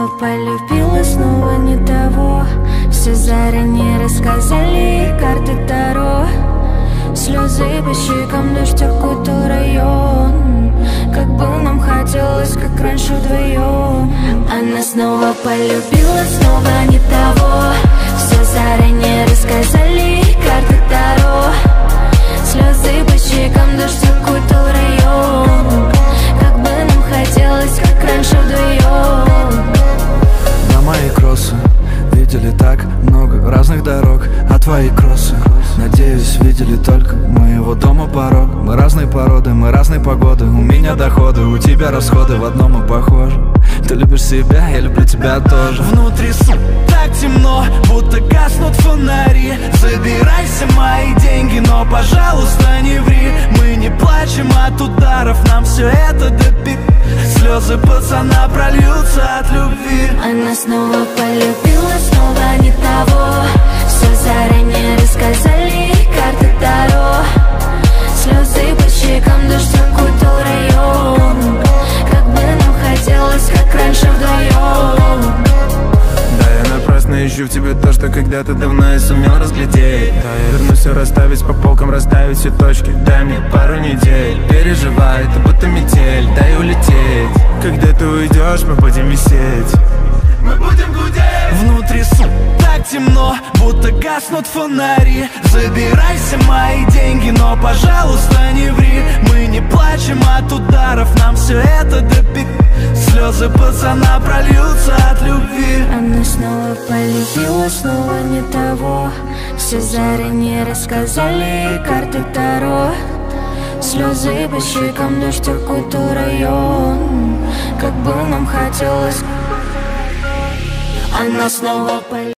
снова полюбила, снова не того. Все заранее рассказали, карты Таро. Слезы по щекам, дождь окутал район. Как бы нам хотелось, как раньше вдвоем. Она снова полюбила, снова не того. Все заранее рассказали, карты Таро. Слезы по щекам, дождь окутал район. Как бы нам хотелось, как раньше вдвоем. На мои кроссы видели так много разных дорог, а твои кроссы, надеюсь, видели только моего дома порог. Мы разные породы, мы разные погоды. У меня доходы, у тебя расходы, в одном мы похожи. Ты любишь себя, я люблю тебя тоже. Внутри, так темно, будто гаснут фонари. Забирайся мои деньги, но, пожалуйста, не ври. Мы не плачем от ударов, нам все это допи. Слезы пацана прольются от любви. Она снова полюбила, снова не того. Все заранее рассказали, карты Таро. Слезы по щекам, дождь окутал район. Как бы нам хотелось, как раньше вдвоем. Да, я напрасно ищу в тебе то, что когда-то давно я сумел разглядеть. Да, я вернусь расставить по полкам, расставить все точки. Дай мне пару недель, переживай, это будто метель. Дай улететь, когда ты уйдешь, мы будем висеть. Мы будем гудеть. Внутри, так темно, будто гаснут фонари. Забирайся мои деньги, но, пожалуйста, не ври. Мы не плачем от ударов, нам все это допи. Слезы пацана прольются от любви. Она снова полюбила, снова не того. Все заранее рассказали, карты Таро. Слезы по щекам, дождь окутал район. Как бы нам хотелось. Она снова полюбила.